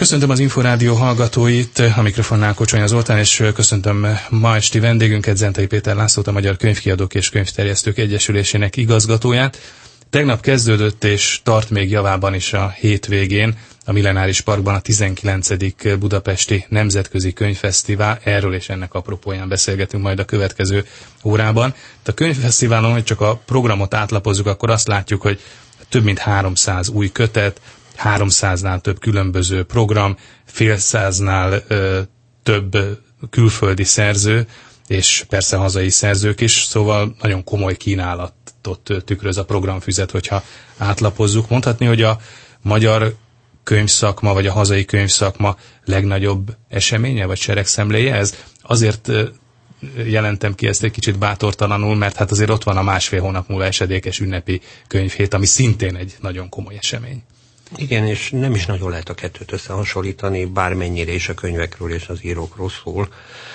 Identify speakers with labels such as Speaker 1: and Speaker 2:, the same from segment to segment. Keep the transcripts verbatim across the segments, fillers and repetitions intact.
Speaker 1: Köszöntöm az Inforádió hallgatóit, a mikrofonnál Kocsonya Zoltán, és köszöntöm ma esti vendégünket, Zentai Péter Lászlót, a Magyar Könyvkiadók és Könyvterjesztők Egyesülésének igazgatóját. Tegnap kezdődött és tart még javában is a hétvégén a Millenáris Parkban a tizenkilencedik Budapesti Nemzetközi Könyvfesztivál. Erről és ennek apropóján beszélgetünk majd a következő órában. A könyvfesztiválon, hogy csak a programot átlapozzuk, akkor azt látjuk, hogy több mint háromszáz új kötet, háromszáznál több különböző program, félszáznál ö, több külföldi szerző, és persze hazai szerzők is, szóval nagyon komoly kínálatot tükröz a programfüzet, hogyha átlapozzuk. Mondhatni, hogy a magyar könyvszakma, vagy a hazai könyvszakma legnagyobb eseménye, vagy seregszemléje ez? Azért jelentem ki ezt egy kicsit bátortalanul, mert hát azért ott van a másfél hónap múlva esedékes ünnepi könyvhét, ami szintén egy nagyon komoly esemény.
Speaker 2: Igen, és nem is nagyon lehet a kettőt összehasonlítani, bármennyire is a könyvekről és az írókról szól.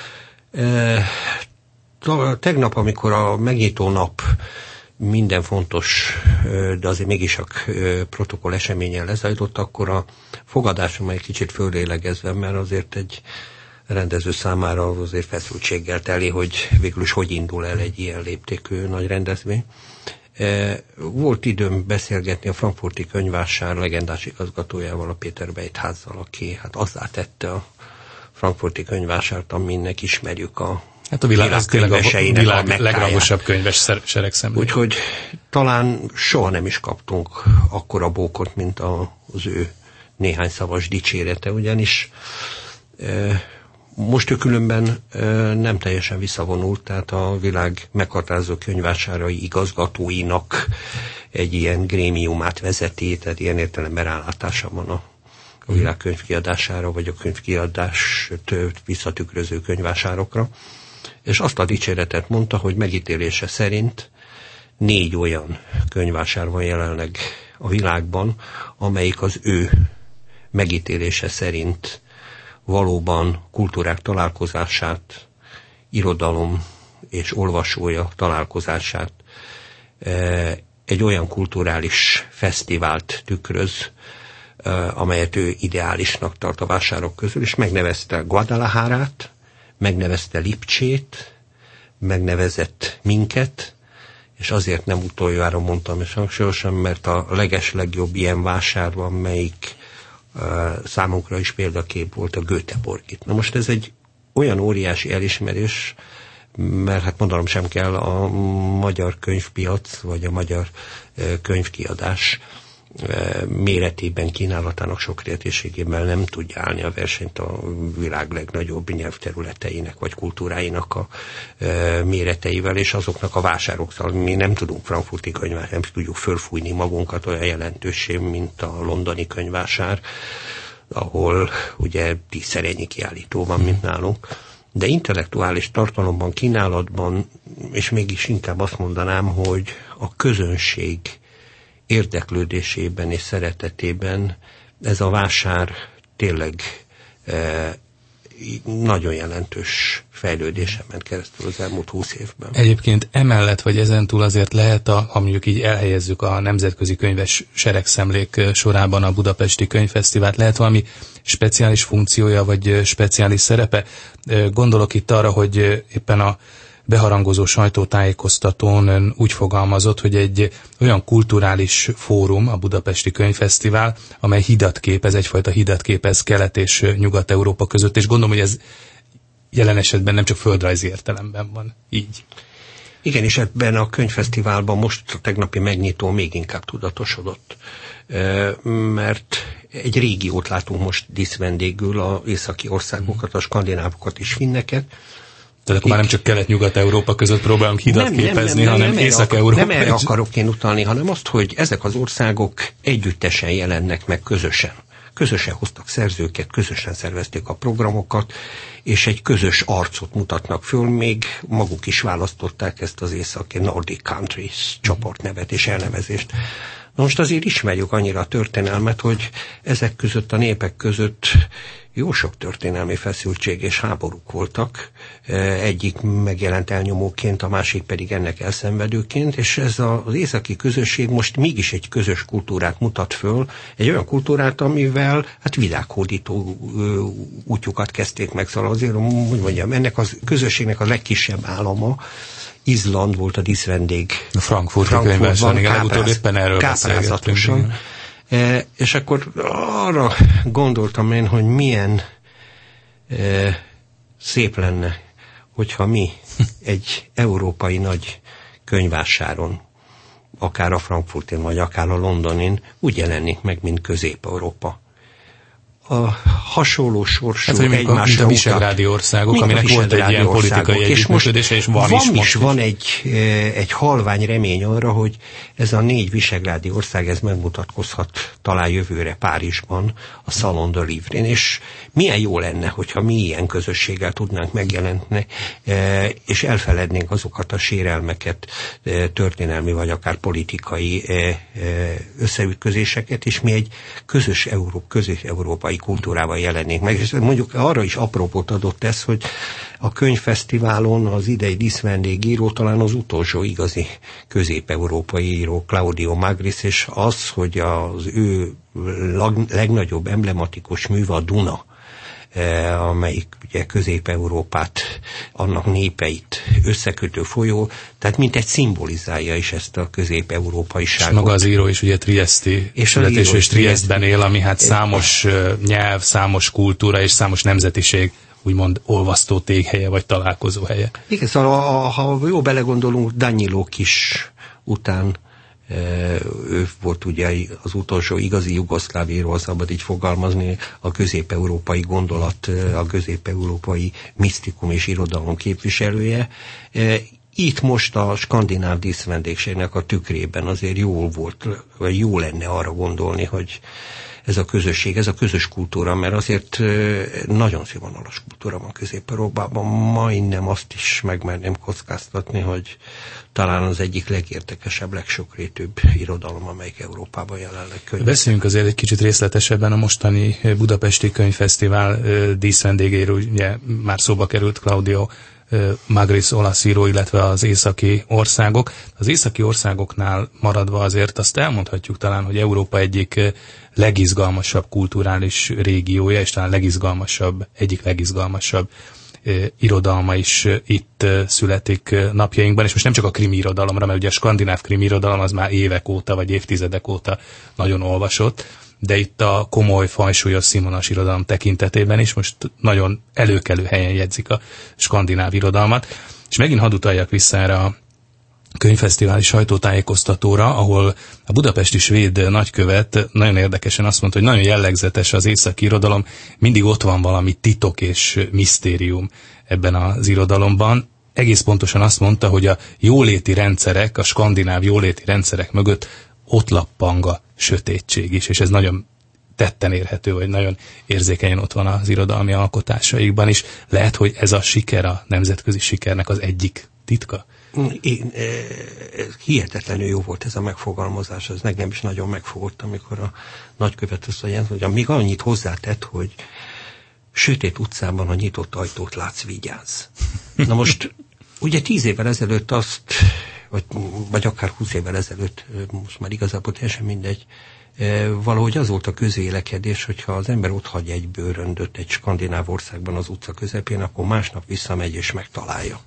Speaker 2: E, tegnap, amikor a megnyitó nap minden fontos, de azért mégis a protokoll eseményen lezajlott, akkor a fogadásom egy kicsit fölélegezve, mert azért egy rendező számára azért feszültséggel teli, hogy végül is hogy indul el egy ilyen léptékű nagy rendezvény. Volt időm beszélgetni a frankfurti könyvvásár legendás igazgatójával, a Péter Beitházzal, aki hát azzá tette a frankfurti könyvvásárt, aminek ismerjük a
Speaker 1: Hát a világ, ez tényleg a világ a legrangosabb könyves seregszemlé.
Speaker 2: Úgyhogy talán soha nem is kaptunk akkora bókot, mint az ő néhány szavas dicsérete, ugyanis e, most ő különben e, nem teljesen visszavonult, tehát a világ meghatározó könyvvásárai igazgatóinak egy ilyen grémiumát vezeti, tehát ilyen értelemben rálátása van a a világ könyvkiadására, vagy a könyvkiadást visszatükröző könyvvásárokra. És azt a dicséretet mondta, hogy megítélése szerint négy olyan könyvvásár van jelenleg a világban, amelyik az ő megítélése szerint valóban kultúrák találkozását, irodalom és olvasója találkozását egy olyan kulturális fesztivált tükröz, amelyet ő ideálisnak tart a vásárok közül, és megnevezte Guadalajarát, megnevezte Lipcsét, megnevezett minket, és azért nem utoljára mondtam, és hangsúlyosan, mert a legeslegjobb ilyen vásár van, melyik uh, számunkra is példakép volt, a Göteborgit. Na most ez egy olyan óriási elismerés, mert hát mondanom sem kell, a magyar könyvpiac, vagy a magyar uh, könyvkiadás méretében, kínálatának sokrétűségében nem tudja állni a versenyt a világ legnagyobb nyelvterületeinek vagy kultúráinak a e, méreteivel, és azoknak a vásárokkal. Mi nem tudunk frankfurti könyvvásár, nem tudjuk fölfújni magunkat olyan jelentőség, mint a londoni könyvvásár, ahol ugye tízszer ennyi kiállító van, mint nálunk. De intellektuális tartalomban, kínálatban, és mégis inkább azt mondanám, hogy a közönség érdeklődésében és szeretetében ez a vásár tényleg e, nagyon jelentős fejlődésen ment keresztül az elmúlt húsz évben.
Speaker 1: Egyébként emellett, vagy ezentúl azért lehet, a, ha mondjuk így elhelyezzük a nemzetközi könyves seregszemlék sorában a Budapesti Könyvfesztivált, lehet valami speciális funkciója, vagy speciális szerepe? Gondolok itt arra, hogy éppen a beharangozó sajtótájékoztatón úgy fogalmazott, hogy egy olyan kulturális fórum, a Budapesti Könyvfesztivál, amely hidat képez, egyfajta hidat képez Kelet és Nyugat-Európa között, és gondolom, hogy ez jelen esetben nem csak földrajzi értelemben van így.
Speaker 2: Igen, és ebben a könyvfesztiválban most a tegnapi megnyitó még inkább tudatosodott, mert egy régiót látunk most díszvendégül, az északi országokat, a skandinávokat és finneket.
Speaker 1: Tehát akkor már nem csak Kelet-Nyugat-Európa között próbálunk hidat nem, képezni, nem, nem, hanem Észak-Európa.
Speaker 2: Nem erre akarok én utalni, hanem azt, hogy ezek az országok együttesen jelennek meg közösen. Közösen hoztak szerzőket, közösen szervezték a programokat, és egy közös arcot mutatnak föl, még maguk is választották ezt az északi Nordic Countries csoportnevet és elnevezést. Na most azért ismerjük annyira a történelmet, hogy ezek között a népek között jó sok történelmi feszültség és háborúk voltak. Egyik megjelent elnyomóként, a másik pedig ennek elszenvedőként, és ez az északi közösség most mégis egy közös kultúrát mutat föl, egy olyan kultúrát, amivel hát világhódító útjukat kezdték meg, szóval azért, hogy mondjam, ennek a közösségnek a legkisebb állama Izland volt a díszvendég.
Speaker 1: A Frankfurti könyvben, igen, legutóbb éppen erről
Speaker 2: beszélgettünk. E, és akkor arra gondoltam én, hogy milyen e, szép lenne, hogyha mi egy európai nagy könyvvásáron, akár a Frankfurtin, vagy akár a Londonin úgy jelenik meg, mint Közép-Európa. A hasonló sorsú
Speaker 1: hát, egymásra a visegrádi országok, aminek volt egy ilyen politikai együttműködése, és van, van is most.
Speaker 2: Van egy, egy halvány remény arra, hogy ez a négy visegrádi ország, ez megmutatkozhat talán jövőre Párizsban, a Salon de Livre-n, és milyen jó lenne, hogyha mi ilyen közösséggel tudnánk megjelentni, és elfelednénk azokat a sérelmeket, történelmi vagy akár politikai összeütközéseket, és mi egy közös Euró, közös európai kultúrával jelennénk meg. És mondjuk arra is apropót adott ez, hogy a könyvfesztiválon az idei díszvendégíró talán az utolsó igazi közép-európai író Claudio Magris, és az, hogy az ő legnagyobb emblematikus műve a Duna, amelyik ugye Közép-Európát, annak népeit összekötő folyó, tehát mint egy szimbolizálja is ezt a közép-európaiságot.
Speaker 1: És maga az író is ugye trieszti születésű, és Triesztben él, ami hát számos nyelv, számos kultúra és számos nemzetiség úgymond olvasztó téghelye, vagy találkozó helye.
Speaker 2: Igen, szóval ha jó belegondolunk, Danilo Kis után ő volt ugye az utolsó igazi jugoszláv író, szabad így fogalmazni, a közép-európai gondolat, a közép-európai misztikum és irodalom képviselője. Itt most a skandináv díszvendégségnek a tükrében azért jó volt, vagy jó lenne arra gondolni, hogy ez a közösség, ez a közös kultúra, mert azért nagyon színvonalas kultúra van Közép-Európában, majdnem azt is megmerném kockáztatni, hogy talán az egyik legértekesebb, legsokrétűbb irodalom, amelyik Európában jelenleg könyv.
Speaker 1: Beszéljünk azért egy kicsit részletesebben a mostani Budapesti Könyvfesztivál díszvendégéről, ugye már szóba került Claudio Magris olasz író, illetve az északi országok. Az északi országoknál maradva azért azt elmondhatjuk talán, hogy Európa egyik legizgalmasabb kulturális régiója, és talán legizgalmasabb, egyik legizgalmasabb irodalma is itt születik napjainkban, és most nem csak a krimi irodalomra, mert ugye a skandináv krimi irodalom az már évek óta, vagy évtizedek óta nagyon olvasott, de itt a komoly, fajsúlyos, színvonalas irodalom tekintetében is most nagyon előkelő helyen jegyzik a skandináv irodalmat. És megint hadd utaljak vissza erre a könyvfesztiváli sajtótájékoztatóra, ahol a budapesti svéd nagykövet nagyon érdekesen azt mondta, hogy nagyon jellegzetes az északi irodalom, mindig ott van valami titok és misztérium ebben az irodalomban. Egész pontosan azt mondta, hogy a jóléti rendszerek, a skandináv jóléti rendszerek mögött ott lappang a sötétség is, és ez nagyon tetten érhető, vagy nagyon érzékenyen ott van az irodalmi alkotásaikban is. Lehet, hogy ez a siker, a nemzetközi sikernek az egyik titka?
Speaker 2: Én, hihetetlenül jó volt ez a megfogalmazás, ez nekem is nagyon megfogott, amikor a nagykövet azt mondja, hogy még annyit hozzátett, hogy sötét utcában a nyitott ajtót látsz, vigyázz. Na most, ugye tíz évvel ezelőtt azt, vagy, vagy akár húsz évvel ezelőtt, most már igazából teljesen mindegy, valahogy az volt a közvélekedés, hogyha az ember ott hagy egy bőröndöt egy skandináv országban az utca közepén, akkor másnap visszamegy és megtalálja.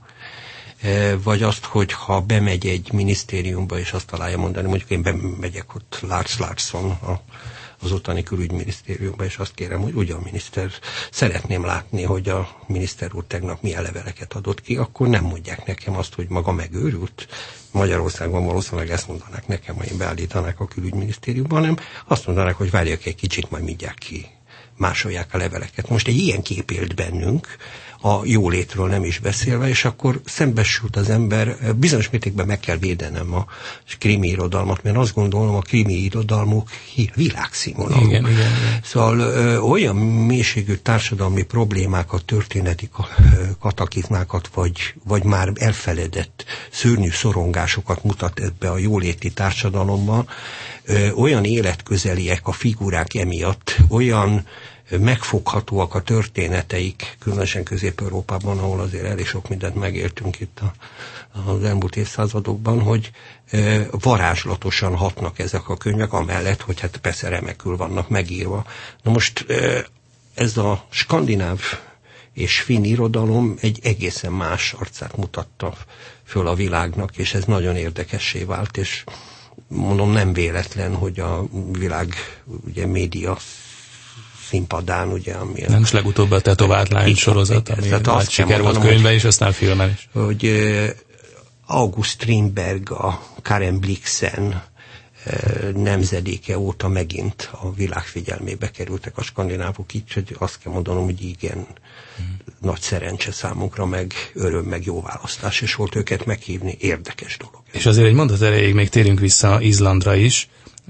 Speaker 2: Vagy azt, hogy ha bemegy egy minisztériumba, és azt találja mondani, mondjuk én bemegyek ott Lars Larsson az ottani külügyminisztériumba, és azt kérem, hogy ugyan miniszter, szeretném látni, hogy a miniszter úr tegnap milyen leveleket adott ki, akkor nem mondják nekem azt, hogy maga megőrült. Magyarországon valószínűleg ezt mondanák nekem, ha én beállítanák a külügyminisztériumba, hanem azt mondanák, hogy várjak egy kicsit, majd mindjárt ki másolják a leveleket. Most egy ilyen kép élt bennünk, a jólétről nem is beszélve, és akkor szembesült az ember, bizonyos mértékben meg kell védenem a krimi irodalmat, mert azt gondolom, a krimi irodalmuk világszínvonalú.
Speaker 1: Igen, igen, igen.
Speaker 2: Szóval ö, olyan mélységű társadalmi problémákat, történeti kataklizmákat, vagy, vagy már elfeledett szörnyű szorongásokat mutat ebbe a jóléti társadalomban, ö, olyan életközeliek a figurák emiatt, olyan megfoghatóak a történeteik, különösen Közép-Európában, ahol azért elég sok mindent megéltünk itt a, az elmúlt évszázadokban, hogy varázslatosan hatnak ezek a könyvek, amellett, hogy hát persze remekül vannak megírva. Na most ez a skandináv és finn irodalom egy egészen más arcát mutatta föl a világnak, és ez nagyon érdekessé vált, és mondom, nem véletlen, hogy a világ ugye média színpadán, ugye, ami...
Speaker 1: Nem is legutóbb a Tetovált lány sorozat, ami nagy siker volt könyvben, és aztán filmen is.
Speaker 2: Hogy August Strindberg, a Karen Blixen nemzedéke óta megint a világ figyelmébe kerültek a skandinávok, így, hogy azt kell mondanom, hogy igen, hmm. nagy szerencse számunkra, meg öröm, meg jó választás, és volt őket meghívni, érdekes dolog.
Speaker 1: És azért egy mondat erejéig még térünk vissza Izlandra is.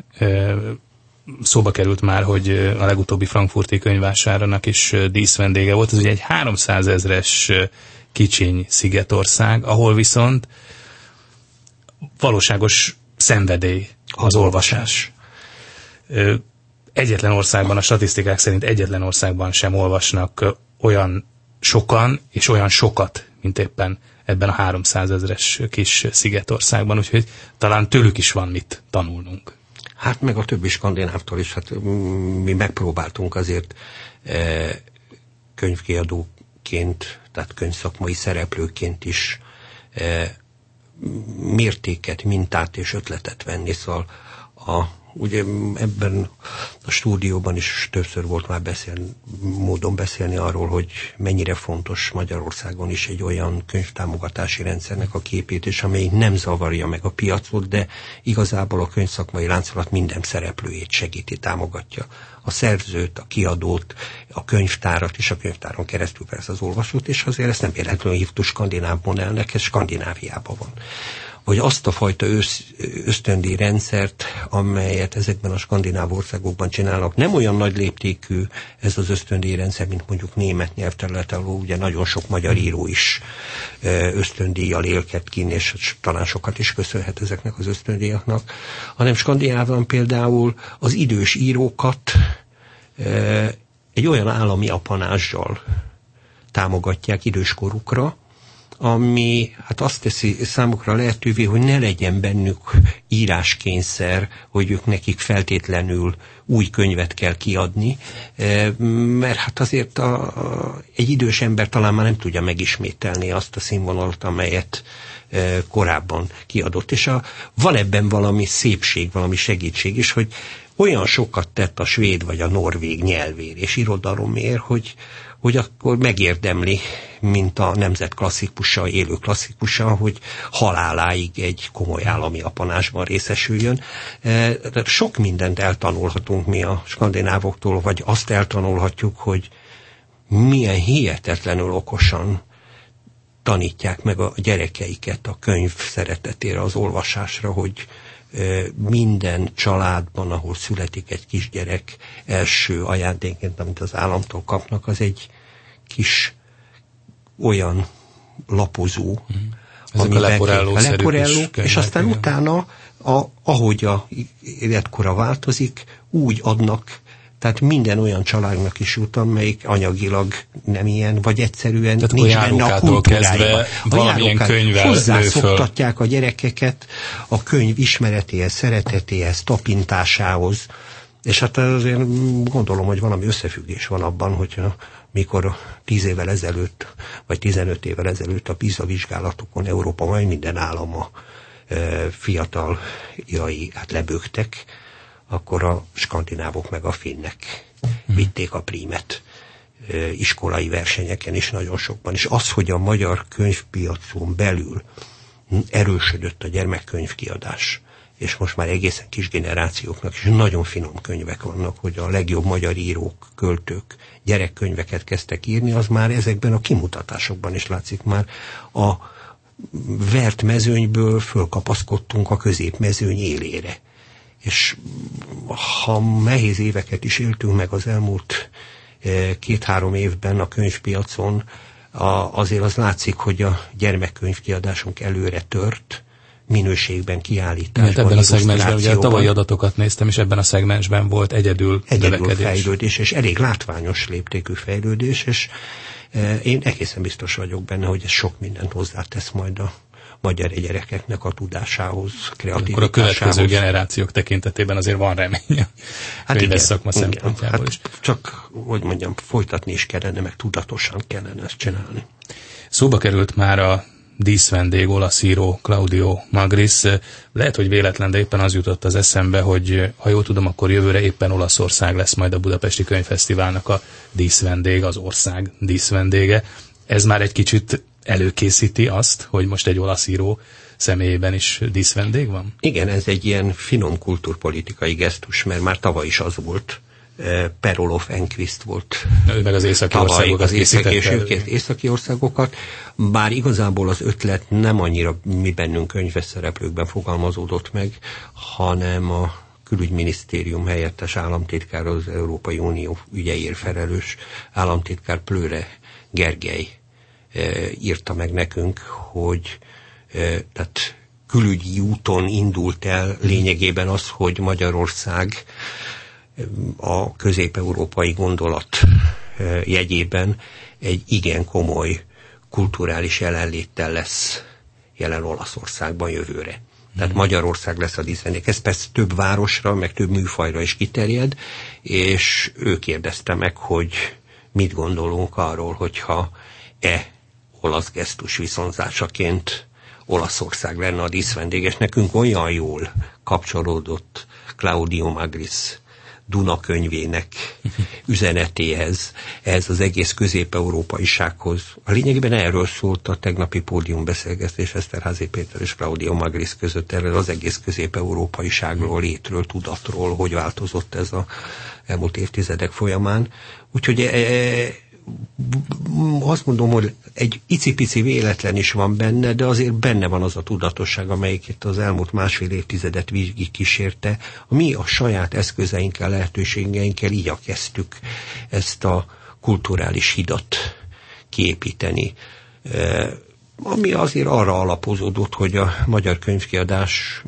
Speaker 1: Szóba került már, hogy a legutóbbi frankfurti könyvvásárának is díszvendége volt. Ez ugye egy háromszázezres kicsiny szigetország, ahol viszont valóságos szenvedély az olvasás. Egyetlen országban, a statisztikák szerint egyetlen országban sem olvasnak olyan sokan, és olyan sokat, mint éppen ebben a háromszázezres kis szigetországban, úgyhogy talán tőlük is van mit tanulnunk.
Speaker 2: Hát meg a többi skandinávtól is, hát mi megpróbáltunk azért eh, könyvkiadóként, tehát könyvszakmai szereplőként is eh, mértéket, mintát és ötletet venni, szóval a, ugye ebben a stúdióban is többször volt már beszélni, módon beszélni arról, hogy mennyire fontos Magyarországon is egy olyan könyvtámogatási rendszernek a képítés, amely nem zavarja meg a piacot, de igazából a könyvszakmai láncolat minden szereplőjét segíti, támogatja. A szerzőt, a kiadót, a könyvtárat és a könyvtáron keresztül persze az olvasót, és azért ezt nem véletlenül hívtuk skandináv modellnek, ez Skandináviában van. Hogy azt a fajta össz, ösztöndíj rendszert, amelyet ezekben a skandináv országokban csinálnak, nem olyan nagy léptékű ez az ösztöndíj rendszer, mint mondjuk német nyelvterületen, ahol ugye nagyon sok magyar író is ösztöndíjjal élket kín, és talán sokat is köszönhet ezeknek az ösztöndíjaknak, hanem Skandinávban például az idős írókat egy olyan állami apanázsal támogatják időskorukra, ami hát azt teszi számukra lehetővé, hogy ne legyen bennük íráskényszer, hogy ők nekik feltétlenül új könyvet kell kiadni, mert hát azért a, a, egy idős ember talán már nem tudja megismételni azt a színvonalat, amelyet e, korábban kiadott. És a, van ebben valami szépség, valami segítség is, hogy olyan sokat tett a svéd vagy a norvég nyelvér és irodalomért, hogy hogy akkor megérdemli, mint a nemzet klasszikusa, élő klasszikusa, hogy haláláig egy komoly állami apanásban részesüljön. Sok mindent eltanulhatunk mi a skandinávoktól, vagy azt eltanulhatjuk, hogy milyen hihetetlenül okosan tanítják meg a gyerekeiket a könyv szeretetére, az olvasásra, hogy minden családban, ahol születik egy kisgyerek, első ajándékként, amit az államtól kapnak, az egy kis olyan lapozó,
Speaker 1: mm. ami a leporelló,
Speaker 2: a leporelló és aztán
Speaker 1: igen.
Speaker 2: utána, a, ahogy a életkora változik, úgy adnak, tehát minden olyan családnak is jut, amelyik anyagilag nem ilyen, vagy egyszerűen
Speaker 1: tehát
Speaker 2: nincs benne a kultúrájában.
Speaker 1: Valamilyen könyvvel
Speaker 2: hozzászoktatják a gyerekeket a könyv ismeretéhez, szeretetéhez, tapintásához, és hát azért gondolom, hogy valami összefüggés van abban, hogy mikor tíz évvel ezelőtt, vagy tizenöt évvel ezelőtt a PISA vizsgálatokon Európa majd minden állama fiataljai hát lebőgtek, akkor a skandinávok meg a finnek vitték a prímet iskolai versenyeken is nagyon sokban. És az, hogy a magyar könyvpiacon belül erősödött a gyermekkönyvkiadás, és most már egészen kis generációknak is nagyon finom könyvek vannak, hogy a legjobb magyar írók, költők gyerekkönyveket kezdtek írni, az már ezekben a kimutatásokban is látszik. Már a vert mezőnyből fölkapaszkodtunk a középmezőny élére. És ha nehéz éveket is éltünk meg az elmúlt két-három évben a könyvpiacon, azért az látszik, hogy a gyermekkönyvkiadásunk előre tört, minőségben, kiállításban,
Speaker 1: hát ebben a szegmensben, ugye a tavalyi adatokat néztem, és ebben a szegmensben volt egyedül,
Speaker 2: egyedül
Speaker 1: növekedés.
Speaker 2: fejlődés, és elég látványos léptékű fejlődés, és e, én egészen biztos vagyok benne, hogy ez sok mindent hozzátesz majd a magyar gyerekeknek a tudásához, kreativitásához.
Speaker 1: Akkor a következő generációk tekintetében azért van remény.
Speaker 2: Hát igen,
Speaker 1: szakma
Speaker 2: igen.
Speaker 1: szempontjából
Speaker 2: Hát
Speaker 1: is.
Speaker 2: csak, hogy mondjam, folytatni is kellene, meg tudatosan kellene ezt csinálni.
Speaker 1: Szóba került már a díszvendég, olasz író Claudio Magris. Lehet, hogy véletlen, de éppen az jutott az eszembe, hogy ha jól tudom, akkor jövőre éppen Olaszország lesz majd a Budapesti Könyvfesztiválnak a díszvendég, az ország díszvendége. Ez már egy kicsit előkészíti azt, hogy most egy olasz író személyében is díszvendég van?
Speaker 2: Igen, ez egy ilyen finom kultúrpolitikai gesztus, mert már tavaly is az volt. Per Olof Enquist volt.
Speaker 1: Ő meg az északi
Speaker 2: tavaly
Speaker 1: országokat
Speaker 2: az északi és
Speaker 1: készítette.
Speaker 2: ők északi országokat, bár igazából az ötlet nem annyira mi bennünk könyves szereplőkben fogalmazódott meg, hanem a külügyminisztérium helyettes államtitkár, az Európai Unió ügyeiért felelős államtitkár Plőre Gergely e, írta meg nekünk, hogy e, tehát külügyi úton indult el lényegében az, hogy Magyarország a közép-európai gondolat jegyében egy igen komoly kulturális jelenléttel lesz jelen Olaszországban jövőre. Tehát Magyarország lesz a díszvendég. Ez persze több városra, meg több műfajra is kiterjed, és ő kérdezte meg, hogy mit gondolunk arról, hogyha e olasz gesztus viszonzásaként Olaszország lenne a díszvendég, és nekünk olyan jól kapcsolódott Claudio Magris Duna könyvének üzenetéhez, ez az egész közép-európaisághoz. A lényegében erről szólt a tegnapi pódiumbeszélgetés Eszterházy Péter és Claudio Magris között, erről az egész közép-európaiságról, létről, tudatról, hogy változott ez az elmúlt évtizedek folyamán. Úgyhogy e, azt mondom, hogy egy icipici véletlen is van benne, de azért benne van az a tudatosság, amelyik itt az elmúlt másfél évtizedet végig kísérte. Mi a saját eszközeinkkel, lehetőségeinkkel így kezdtük ezt a kulturális hidat kiépíteni. Ami azért arra alapozódott, hogy a magyar könyvkiadás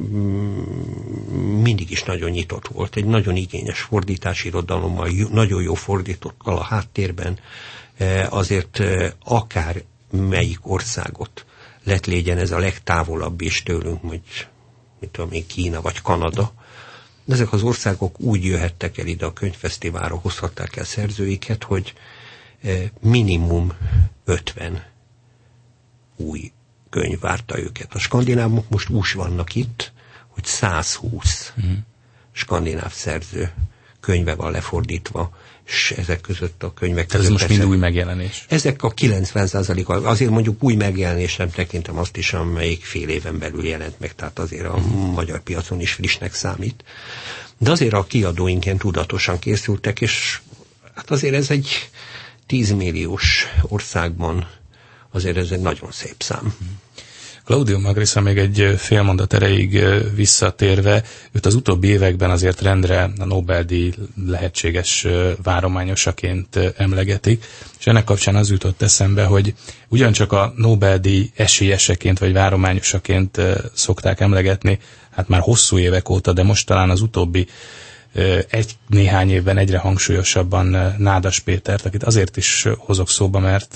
Speaker 2: mindig is nagyon nyitott volt. Egy nagyon igényes fordítási irodalommal, nagyon jó fordítókkal a háttérben, azért akár melyik országot lett légyen ez a legtávolabb is tőlünk, hogy mit tudom én, Kína vagy Kanada. Ezek az országok úgy jöhettek el ide a könyvfesztiválra, hozhatták el szerzőiket, hogy minimum ötven új könyv várta őket. A skandinávok most úgy vannak itt, hogy száz húsz mm. skandináv szerző könyve van lefordítva, és ezek között a könyvek között...
Speaker 1: Ez most mind új megjelenés.
Speaker 2: Ezek a kilencven százalék, azért mondjuk új megjelenés, nem tekintem azt is, amelyik fél éven belül jelent meg, tehát azért a mm. magyar piacon is frissnek számít. De azért a kiadóinken tudatosan készültek, és hát azért ez egy tízmilliós országban azért ez egy nagyon szép szám.
Speaker 1: Claudio Magrisra még egy fél mondat erejéig visszatérve, őt az utóbbi években azért rendre a Nobel-díj lehetséges várományosaként emlegetik, és ennek kapcsán az jutott eszembe, hogy ugyancsak a Nobel-díj esélyeseként vagy várományosaként szokták emlegetni, hát már hosszú évek óta, de most talán az utóbbi egy-néhány évben egyre hangsúlyosabban Nádas Pétert, akit azért is hozok szóba, mert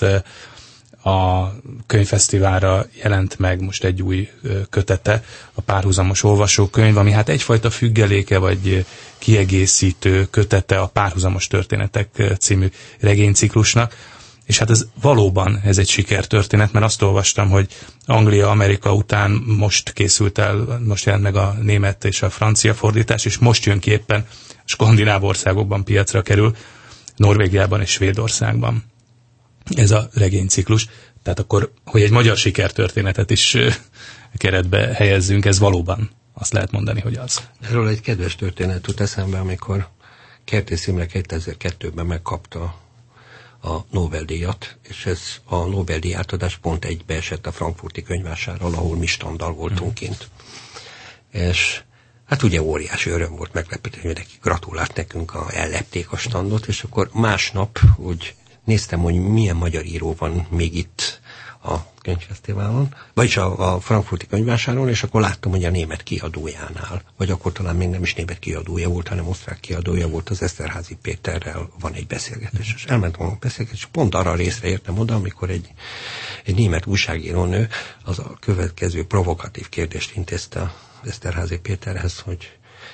Speaker 1: a könyvfesztiválra jelent meg most egy új kötete, a Párhuzamos olvasókönyv, ami hát egyfajta függeléke vagy kiegészítő kötete a Párhuzamos történetek című regényciklusnak, és hát ez valóban ez egy sikertörténet, mert azt olvastam, hogy Anglia, Amerika után most készült el, most jelent meg a német és a francia fordítás, és most jön ki éppen a skandináv országokban piacra kerül, Norvégiában és Svédországban ez a regényciklus. Tehát akkor, hogy egy magyar sikertörténetet is keretbe helyezzünk, ez valóban azt lehet mondani, hogy az.
Speaker 2: Erről egy kedves történet jut eszembe, amikor Kertész Imre kétezer-kettőben megkapta a Nobel-díjat, és ez a Nobel-díj átadás pont egybe esett a frankfurti könyvvásárral, ahol mi standal voltunk kint. Mm. És hát ugye óriási öröm volt meglepetni, hogy neki gratulált nekünk, a, ellepték a standot, és akkor másnap úgy néztem, hogy milyen magyar író van még itt a könyvfesztiválon, vagyis a, a frankfurti könyvvásáron, és akkor láttam, hogy a német kiadójánál, vagy akkor talán még nem is német kiadója volt, hanem osztrák kiadója volt, az Eszterházy Péterrel van egy beszélgetés. És elmentem a beszélgetés, és pont arra a részre értem oda, amikor egy, egy német újságírónő az a következő provokatív kérdést intézte a Eszterházy Péterhez, hogy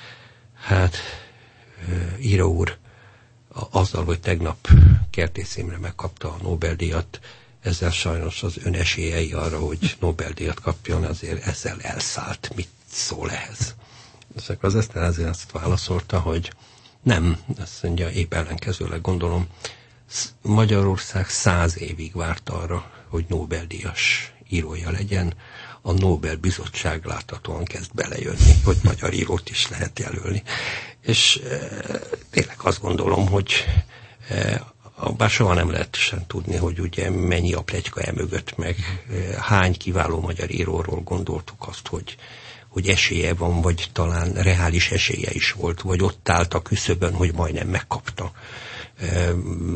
Speaker 2: hát, író úr, azzal, hogy tegnap Kertész Imre megkapta a Nobel-díjat, ezzel sajnos az ön esélyei arra, hogy Nobel-díjat kapjon, azért ezzel elszállt. Mit szól ehhez? Ezek az Eszterházy azt válaszolta, hogy nem, azt mondja, épp ellenkezőleg gondolom, Magyarország száz évig várt arra, hogy Nobel-díjas írója legyen, a Nobel-bizottság láthatóan kezd belejönni, hogy magyar írót is lehet jelölni. És e, tényleg azt gondolom, hogy e, bár soha nem lehet sem tudni, hogy ugye mennyi a pletyka emögött, meg e, hány kiváló magyar íróról gondoltuk azt, hogy, hogy esélye van, vagy talán reális esélye is volt, vagy ott állt a küszöbön, hogy majdnem megkapta. E,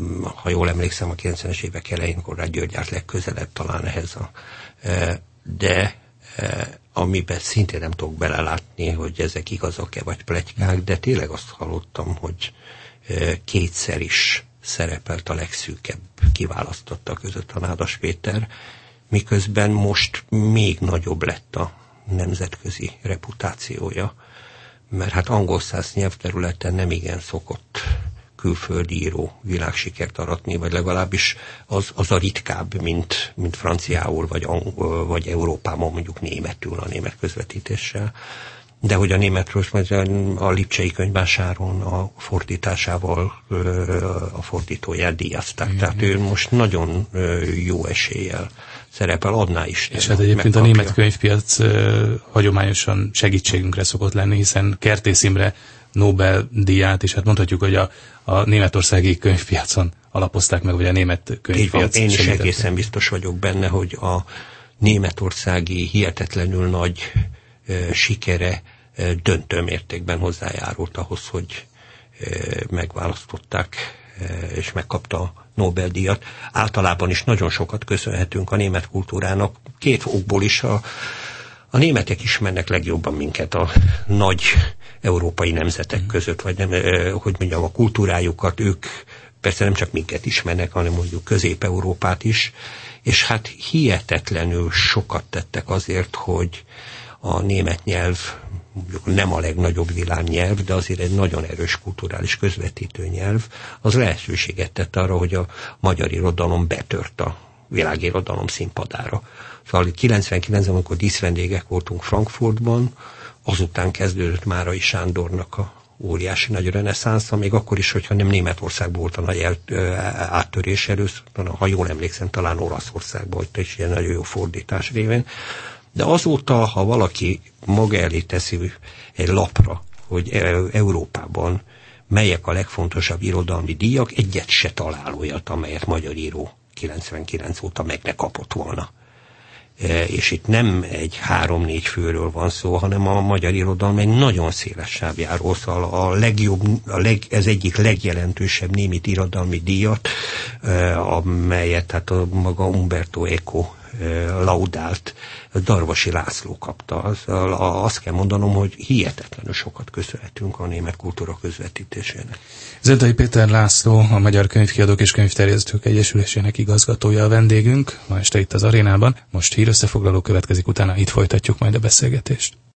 Speaker 2: ha jól emlékszem, a kilencvenes évek elején Konrád György állt legközelebb talán ehhez a e, de eh, amiben szintén nem tudok belelátni, hogy ezek igazak-e vagy pletykák, de tényleg azt hallottam, hogy eh, kétszer is szerepelt a legszűkebb kiválasztottak között a Nádas Péter, miközben most még nagyobb lett a nemzetközi reputációja, mert hát angol száz nyelvterületen nem igen szokott külföldi író világsikert aratni, vagy legalábbis az, az a ritkább, mint, mint franciául, vagy, angol, vagy Európában mondjuk németül, a német közvetítéssel. De hogy a németről, a Lipcsei könyvvásáron a fordításával a fordítóját díjazták. Mm-hmm. Tehát ő most nagyon jó eséllyel szerepel, adná is.
Speaker 1: És hát egyébként megkapja. A német könyvpiac hagyományosan segítségünkre szokott lenni, hiszen Kertész Imre Nobel-díját, és hát mondhatjuk, hogy a, a németországi könyvpiacon alapozták meg, vagy a német könyvpiac.
Speaker 2: Én is egészen biztos vagyok benne, hogy a németországi hihetetlenül nagy e, sikere e, döntő mértékben hozzájárult ahhoz, hogy e, megválasztották e, és megkapta a Nobel-díjat. Általában is nagyon sokat köszönhetünk a német kultúrának. Két okból is a, a németek ismernek legjobban minket a nagy európai nemzetek között, vagy nem, hogy mondjam, a kultúrájukat, ők persze nem csak minket ismernek, hanem mondjuk Közép-Európát is, és hát hihetetlenül sokat tettek azért, hogy a német nyelv mondjuk nem a legnagyobb világnyelv, de azért egy nagyon erős kulturális közvetítő nyelv, az lehetőséget tett arra, hogy a magyar irodalom betört a világirodalom színpadára. Szóval kilencvenkilencben, amikor díszvendégek voltunk Frankfurtban, azután kezdődött Márai Sándornak a óriási nagy reneszánsza, még akkor is, hogyha nem Németországban volt a nagy el, áttörés először, ha jól emlékszem, talán Olaszországban, hogy is ilyen nagyon jó fordítás révén. De azóta, ha valaki maga elé teszi egy lapra, hogy Európában melyek a legfontosabb irodalmi díjak, egyet se talál olyat, amelyet magyar író kilencvenkilenc óta meg ne kapott volna. És itt nem egy három-négy főről van szó, hanem a magyar irodalom egy nagyon széles sávjáról, szóval a legjobb, a leg, ez egyik legjelentősebb német irodalmi díjat, amelyet tehát a maga Umberto Eco laudált, Darvasi László kapta. Az, azt kell mondanom, hogy hihetetlenül sokat köszönhetünk a német kultúra közvetítésének.
Speaker 1: Zentai Péter László, a Magyar Könyvkiadók és Könyvterjesztők Egyesülésének igazgatója a vendégünk, ma este itt az arénában. Most hírösszefoglaló következik, utána itt folytatjuk majd a beszélgetést.